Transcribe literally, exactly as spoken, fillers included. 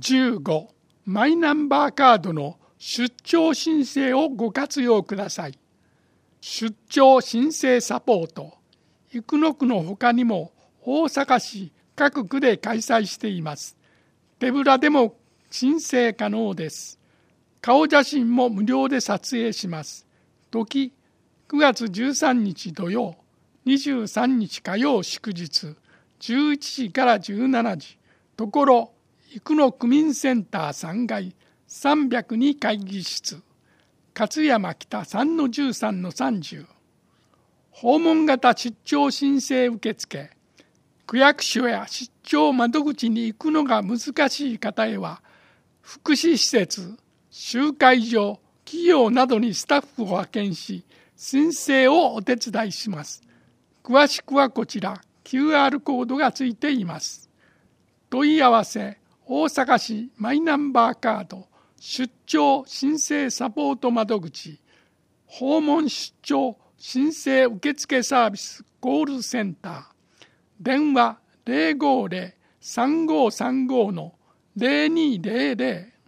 じゅうご、マイナンバーカードの出張申請をご活用ください。出張申請サポート、生野区のほかにも大阪市各区で開催しています。手ぶらでも申請可能です。顔写真も無料で撮影します。時、くがつじゅうさんにち土曜、にじゅうさんにち火曜祝日、じゅういちじからじゅうしちじ、ところ、生野区民センターさんがいさんびゃくに会議室、勝山北 さんのじゅうさんのさんじゅう。訪問型出張申請受付、区役所や出張窓口に行くのが難しい方へは、福祉施設、集会所、企業などにスタッフを派遣し、申請をお手伝いします。詳しくはこちら、キューアール コードがついています。問い合わせ、大阪市マイナンバーカード出張申請サポート窓口、訪問出張申請受付サービスコールセンター、電話 ゼロごゼロ さんごさんご のゼロにゼロゼロ